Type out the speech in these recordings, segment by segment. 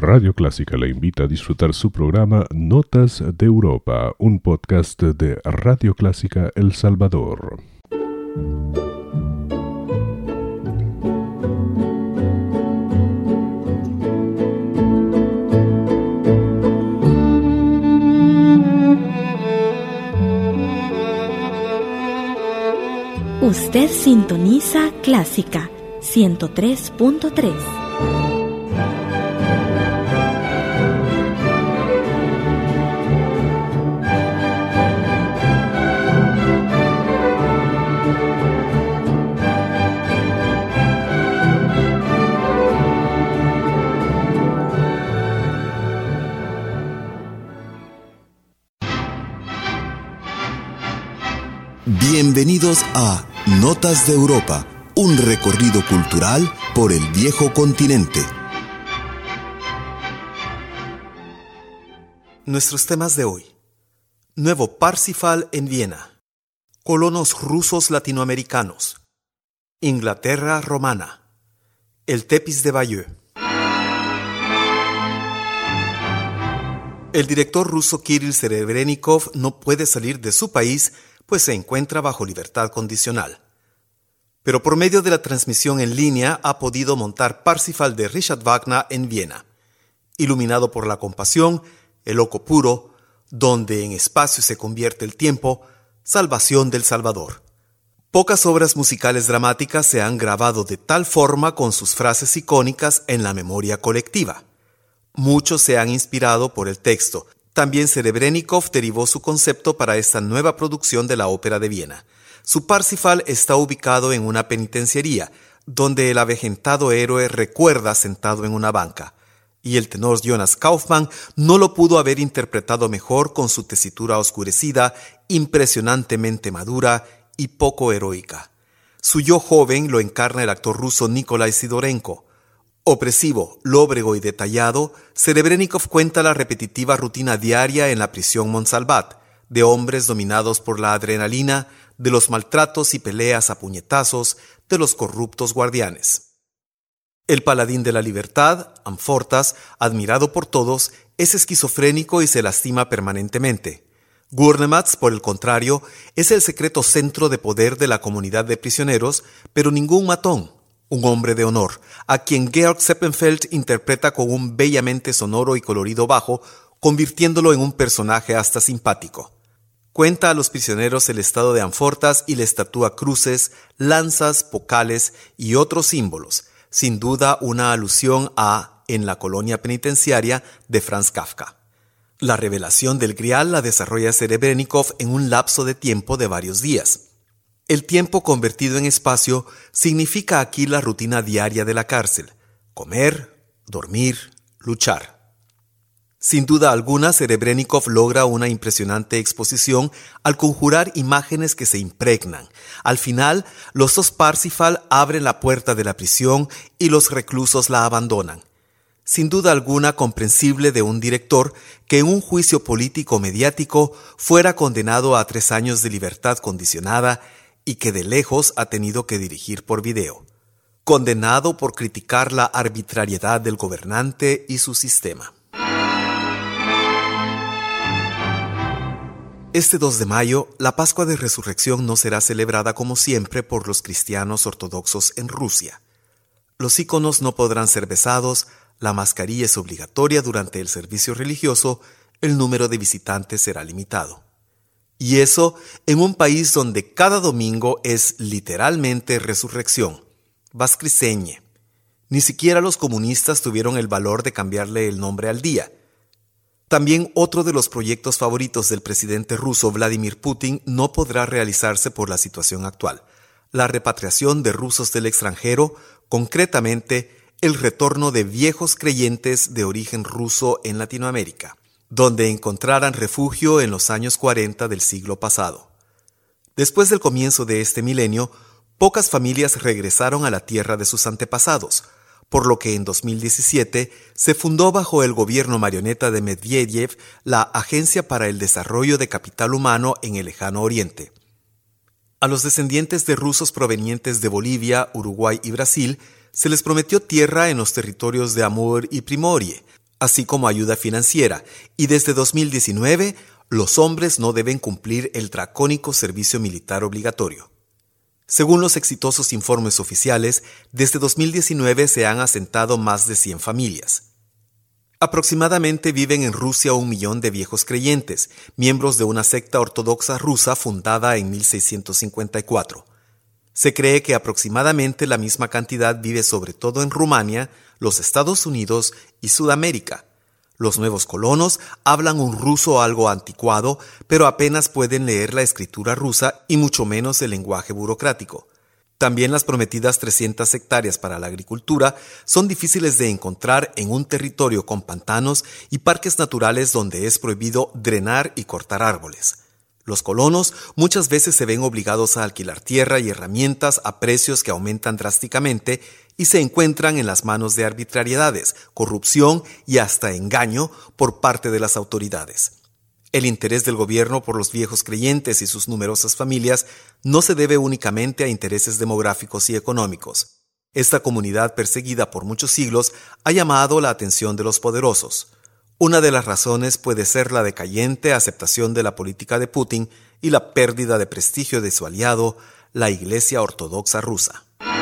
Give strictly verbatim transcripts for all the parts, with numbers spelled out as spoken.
Radio Clásica le invita a disfrutar su programa Notas de Europa, un podcast de Radio Clásica El Salvador. Usted sintoniza Clásica ciento tres punto tres. Bienvenidos a Notas de Europa, un recorrido cultural por el viejo continente. Nuestros temas de hoy: Nuevo Parsifal en Viena, colonos rusos latinoamericanos, Inglaterra romana, el Tepis de Bayeux. El director ruso Kirill Serebrennikov no puede salir de su país, pues se encuentra bajo libertad condicional. Pero por medio de la transmisión en línea ha podido montar Parsifal de Richard Wagner en Viena, iluminado por la compasión, el oco puro, donde en espacio se convierte el tiempo, salvación del Salvador. Pocas obras musicales dramáticas se han grabado de tal forma con sus frases icónicas en la memoria colectiva. Muchos se han inspirado por el texto. También Serebrennikov derivó su concepto para esta nueva producción de la Ópera de Viena. Su Parsifal está ubicado en una penitenciaría, donde el avejentado héroe recuerda sentado en una banca, y el tenor Jonas Kaufmann no lo pudo haber interpretado mejor con su tesitura oscurecida, impresionantemente madura y poco heroica. Su yo joven lo encarna el actor ruso Nikolai Sidorenko. Opresivo, lóbrego y detallado, Serebrennikov cuenta la repetitiva rutina diaria en la prisión Montsalvat, de hombres dominados por la adrenalina, de los maltratos y peleas a puñetazos, de los corruptos guardianes. El paladín de la libertad, Amfortas, admirado por todos, es esquizofrénico y se lastima permanentemente. Gurnematz, por el contrario, es el secreto centro de poder de la comunidad de prisioneros, pero ningún matón. Un hombre de honor, a quien Georg Seppenfeld interpreta con un bellamente sonoro y colorido bajo, convirtiéndolo en un personaje hasta simpático. Cuenta a los prisioneros el estado de Amfortas y les tatúa cruces, lanzas, pocales y otros símbolos, sin duda una alusión a En la colonia penitenciaria de Franz Kafka. La revelación del Grial la desarrolla Serebrennikov en un lapso de tiempo de varios días. El tiempo convertido en espacio significa aquí la rutina diaria de la cárcel: comer, dormir, luchar. Sin duda alguna, Serebrennikov logra una impresionante exposición al conjurar imágenes que se impregnan. Al final, los dos Parsifal abren la puerta de la prisión y los reclusos la abandonan. Sin duda alguna comprensible de un director que en un juicio político-mediático fuera condenado a tres años de libertad condicionada y que de lejos ha tenido que dirigir por video, condenado por criticar la arbitrariedad del gobernante y su sistema. Este dos de mayo, la Pascua de Resurrección no será celebrada como siempre por los cristianos ortodoxos en Rusia. Los íconos no podrán ser besados, la mascarilla es obligatoria durante el servicio religioso, el número de visitantes será limitado. Y eso en un país donde cada domingo es literalmente resurrección, Voskresenye. Ni siquiera los comunistas tuvieron el valor de cambiarle el nombre al día. También otro de los proyectos favoritos del presidente ruso Vladimir Putin no podrá realizarse por la situación actual: la repatriación de rusos del extranjero, concretamente el retorno de viejos creyentes de origen ruso en Latinoamérica, donde encontraran refugio en los años cuarenta del siglo pasado. Después del comienzo de este milenio, pocas familias regresaron a la tierra de sus antepasados, por lo que en dos mil diecisiete se fundó bajo el gobierno marioneta de Medvedev la Agencia para el Desarrollo de Capital Humano en el Lejano Oriente. A los descendientes de rusos provenientes de Bolivia, Uruguay y Brasil se les prometió tierra en los territorios de Amur y Primorie, así como ayuda financiera, y desde dos mil diecinueve los hombres no deben cumplir el dracónico servicio militar obligatorio. Según los exitosos informes oficiales, desde dos mil diecinueve se han asentado más de cien familias. Aproximadamente viven en Rusia un millón de viejos creyentes, miembros de una secta ortodoxa rusa fundada en mil seiscientos cincuenta y cuatro. Se cree que aproximadamente la misma cantidad vive sobre todo en Rumania, los Estados Unidos y Sudamérica. Los nuevos colonos hablan un ruso algo anticuado, pero apenas pueden leer la escritura rusa y mucho menos el lenguaje burocrático. También las prometidas trescientas hectáreas para la agricultura son difíciles de encontrar en un territorio con pantanos y parques naturales donde es prohibido drenar y cortar árboles. Los colonos muchas veces se ven obligados a alquilar tierra y herramientas a precios que aumentan drásticamente y se encuentran en las manos de arbitrariedades, corrupción y hasta engaño por parte de las autoridades. El interés del gobierno por los viejos creyentes y sus numerosas familias no se debe únicamente a intereses demográficos y económicos. Esta comunidad perseguida por muchos siglos ha llamado la atención de los poderosos. Una de las razones puede ser la decayente aceptación de la política de Putin y la pérdida de prestigio de su aliado, la Iglesia Ortodoxa rusa.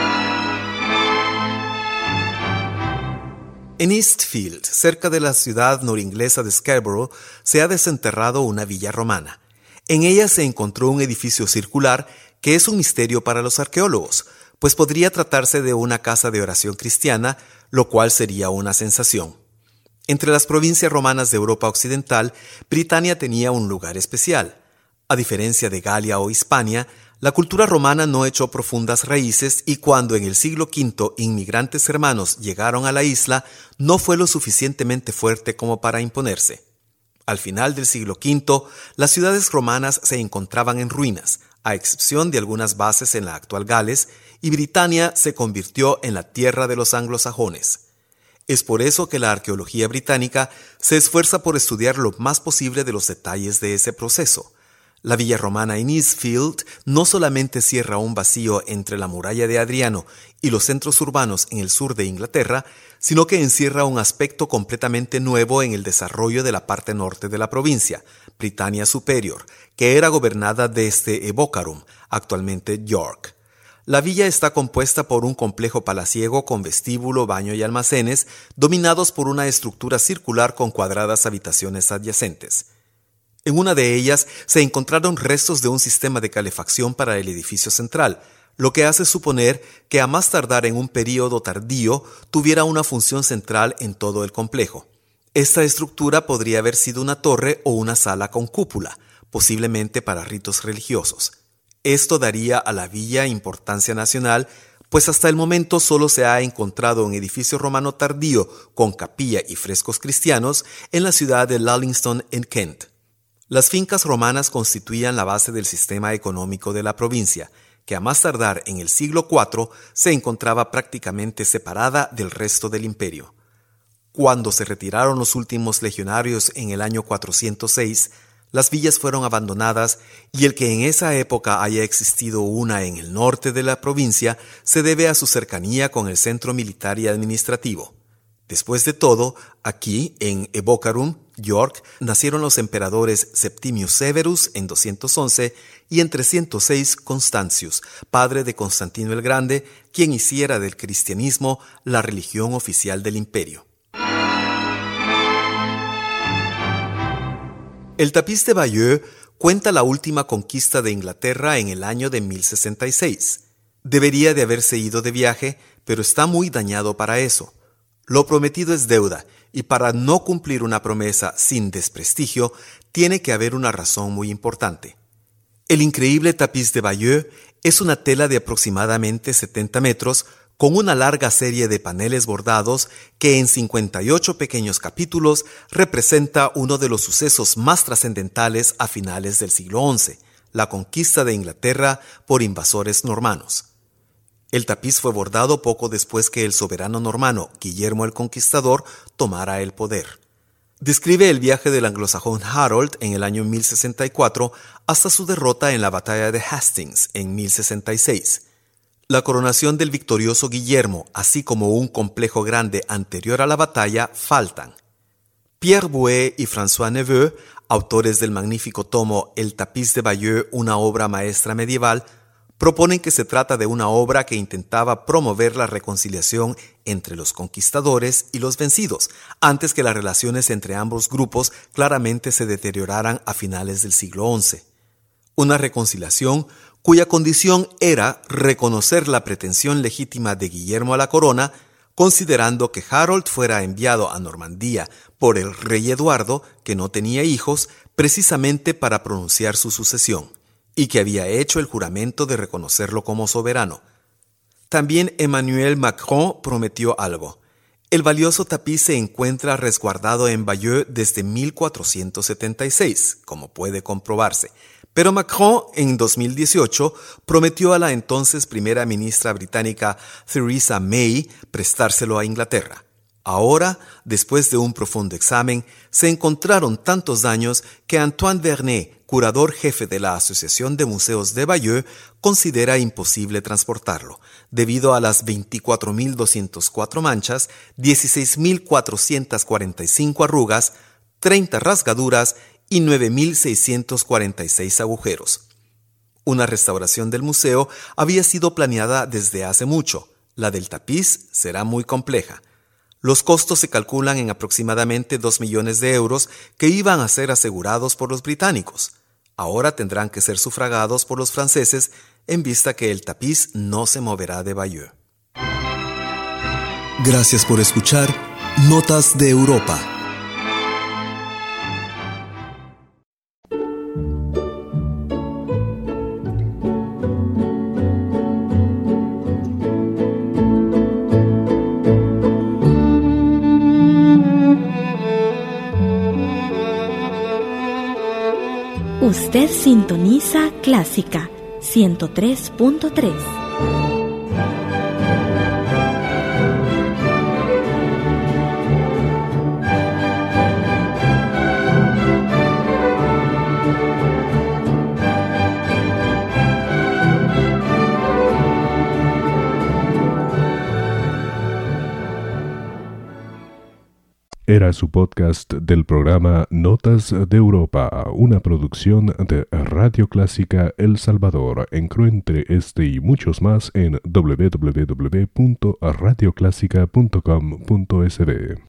En Eastfield, cerca de la ciudad noringlesa de Scarborough, se ha desenterrado una villa romana. En ella se encontró un edificio circular que es un misterio para los arqueólogos, pues podría tratarse de una casa de oración cristiana, lo cual sería una sensación. Entre las provincias romanas de Europa Occidental, Britania tenía un lugar especial. A diferencia de Galia o Hispania, la cultura romana no echó profundas raíces y cuando en el siglo quinto inmigrantes hermanos llegaron a la isla, no fue lo suficientemente fuerte como para imponerse. Al final del siglo quinto, las ciudades romanas se encontraban en ruinas, a excepción de algunas bases en la actual Gales, y Britania se convirtió en la tierra de los anglosajones. Es por eso que la arqueología británica se esfuerza por estudiar lo más posible de los detalles de ese proceso. La villa romana en Eastfield no solamente cierra un vacío entre la muralla de Adriano y los centros urbanos en el sur de Inglaterra, sino que encierra un aspecto completamente nuevo en el desarrollo de la parte norte de la provincia, Britannia Superior, que era gobernada desde Evocarum, actualmente York. La villa está compuesta por un complejo palaciego con vestíbulo, baño y almacenes, dominados por una estructura circular con cuadradas habitaciones adyacentes. En una de ellas se encontraron restos de un sistema de calefacción para el edificio central, lo que hace suponer que a más tardar en un período tardío tuviera una función central en todo el complejo. Esta estructura podría haber sido una torre o una sala con cúpula, posiblemente para ritos religiosos. Esto daría a la villa importancia nacional, pues hasta el momento solo se ha encontrado un edificio romano tardío con capilla y frescos cristianos en la ciudad de Lullingstone en Kent. Las fincas romanas constituían la base del sistema económico de la provincia, que a más tardar en el siglo cuarto se encontraba prácticamente separada del resto del imperio. Cuando se retiraron los últimos legionarios en el año cuatrocientos seis, las villas fueron abandonadas y el que en esa época haya existido una en el norte de la provincia se debe a su cercanía con el centro militar y administrativo. Después de todo, aquí, en Evocarum, York, nacieron los emperadores Septimius Severus en doscientos once y en trescientos seis Constantius, padre de Constantino el Grande, quien hiciera del cristianismo la religión oficial del imperio. El tapiz de Bayeux cuenta la última conquista de Inglaterra en el año de mil sesenta y seis. Debería de haberse ido de viaje, pero está muy dañado para eso. Lo prometido es deuda, y para no cumplir una promesa sin desprestigio, tiene que haber una razón muy importante. El increíble tapiz de Bayeux es una tela de aproximadamente setenta metros, con una larga serie de paneles bordados que en cincuenta y ocho pequeños capítulos representa uno de los sucesos más trascendentales a finales del siglo once, la conquista de Inglaterra por invasores normanos. El tapiz fue bordado poco después que el soberano normano, Guillermo el Conquistador, tomara el poder. Describe el viaje del anglosajón Harold en el año mil sesenta y cuatro hasta su derrota en la batalla de Hastings en mil sesenta y seis. La coronación del victorioso Guillermo, así como un complejo grande anterior a la batalla, faltan. Pierre Bouet y François Neveu, autores del magnífico tomo El tapiz de Bayeux, una obra maestra medieval, proponen que se trata de una obra que intentaba promover la reconciliación entre los conquistadores y los vencidos, antes que las relaciones entre ambos grupos claramente se deterioraran a finales del siglo once. Una reconciliación cuya condición era reconocer la pretensión legítima de Guillermo a la corona, considerando que Harold fuera enviado a Normandía por el rey Eduardo, que no tenía hijos, precisamente para pronunciar su sucesión, y que había hecho el juramento de reconocerlo como soberano. También Emmanuel Macron prometió algo. El valioso tapiz se encuentra resguardado en Bayeux desde mil cuatrocientos setenta y seis, como puede comprobarse, pero Macron en dos mil dieciocho prometió a la entonces primera ministra británica Theresa May prestárselo a Inglaterra. Ahora, después de un profundo examen, se encontraron tantos daños que Antoine Vernet, curador jefe de la Asociación de Museos de Bayeux, considera imposible transportarlo, debido a las veinticuatro mil doscientas cuatro manchas, dieciséis mil cuatrocientas cuarenta y cinco arrugas, treinta rasgaduras y nueve mil seiscientos cuarenta y seis agujeros. Una restauración del museo había sido planeada desde hace mucho. La del tapiz será muy compleja. Los costos se calculan en aproximadamente dos millones de euros que iban a ser asegurados por los británicos. Ahora tendrán que ser sufragados por los franceses en vista que el tapiz no se moverá de Bayeux. Gracias por escuchar Notas de Europa. Usted sintoniza Clásica ciento tres punto tres. Era su podcast del programa Notas de Europa, una producción de Radio Clásica El Salvador. Encuentre este y muchos más en doble u doble u doble u punto radio clásica punto com punto es be.